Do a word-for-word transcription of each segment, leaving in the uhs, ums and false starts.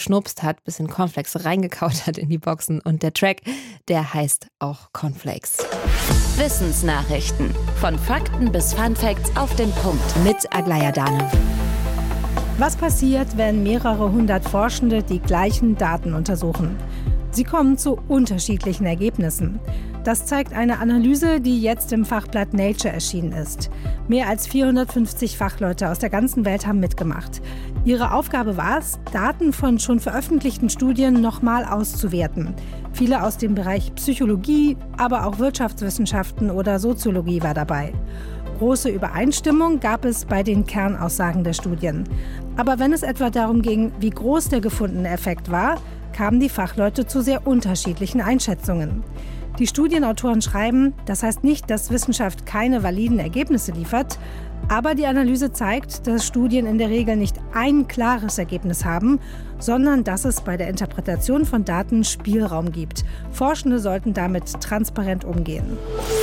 geschnupst hat, bisschen Cornflakes reingekaut hat in die Boxen. Und der Track, der heißt auch Cornflakes. Wissensnachrichten. Von Fakten bis Funfacts auf den Punkt. Mit Aglaya Dane. Was passiert, wenn mehrere hundert Forschende die gleichen Daten untersuchen? Sie kommen zu unterschiedlichen Ergebnissen. Das zeigt eine Analyse, die jetzt im Fachblatt Nature erschienen ist. Mehr als vierhundertfünfzig Fachleute aus der ganzen Welt haben mitgemacht. Ihre Aufgabe war es, Daten von schon veröffentlichten Studien nochmal auszuwerten. Viele aus dem Bereich Psychologie, aber auch Wirtschaftswissenschaften oder Soziologie war dabei. Große Übereinstimmung gab es bei den Kernaussagen der Studien. Aber wenn es etwa darum ging, wie groß der gefundene Effekt war, kamen die Fachleute zu sehr unterschiedlichen Einschätzungen. Die Studienautoren schreiben, das heißt nicht, dass Wissenschaft keine validen Ergebnisse liefert, aber die Analyse zeigt, dass Studien in der Regel nicht ein klares Ergebnis haben, sondern dass es bei der Interpretation von Daten Spielraum gibt. Forschende sollten damit transparent umgehen.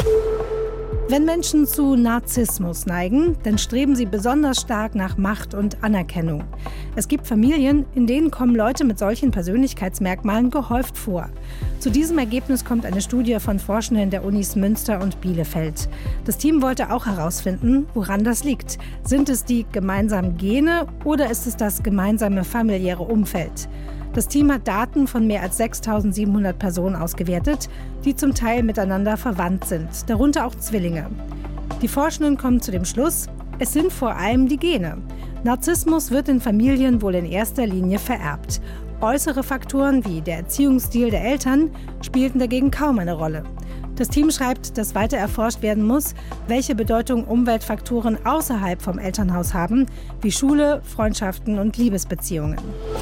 Wenn Menschen zu Narzissmus neigen, dann streben sie besonders stark nach Macht und Anerkennung. Es gibt Familien, in denen kommen Leute mit solchen Persönlichkeitsmerkmalen gehäuft vor. Zu diesem Ergebnis kommt eine Studie von Forschenden der Unis Münster und Bielefeld. Das Team wollte auch herausfinden, woran das liegt. Sind es die gemeinsamen Gene oder ist es das gemeinsame familiäre Umfeld? Das Team hat Daten von mehr als sechstausendsiebenhundert Personen ausgewertet, die zum Teil miteinander verwandt sind, darunter auch Zwillinge. Die Forschenden kommen zu dem Schluss, es sind vor allem die Gene. Narzissmus wird in Familien wohl in erster Linie vererbt. Äußere Faktoren wie der Erziehungsstil der Eltern spielten dagegen kaum eine Rolle. Das Team schreibt, dass weiter erforscht werden muss, welche Bedeutung Umweltfaktoren außerhalb vom Elternhaus haben, wie Schule, Freundschaften und Liebesbeziehungen.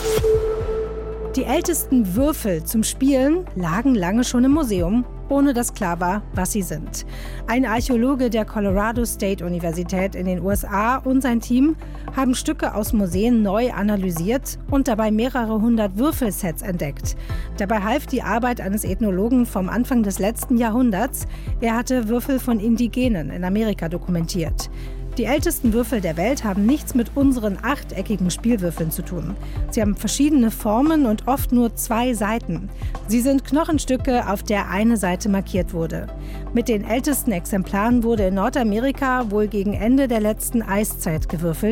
Die ältesten Würfel zum Spielen lagen lange schon im Museum, ohne dass klar war, was sie sind. Ein Archäologe der Colorado State Universität in den U S A und sein Team haben Stücke aus Museen neu analysiert und dabei mehrere hundert Würfelsets entdeckt. Dabei half die Arbeit eines Ethnologen vom Anfang des letzten Jahrhunderts. Er hatte Würfel von Indigenen in Amerika dokumentiert. Die ältesten Würfel der Welt haben nichts mit unseren achteckigen Spielwürfeln zu tun. Sie haben verschiedene Formen und oft nur zwei Seiten. Sie sind Knochenstücke, auf der eine Seite markiert wurde. Mit den ältesten Exemplaren wurde in Nordamerika wohl gegen Ende der letzten Eiszeit gewürfelt.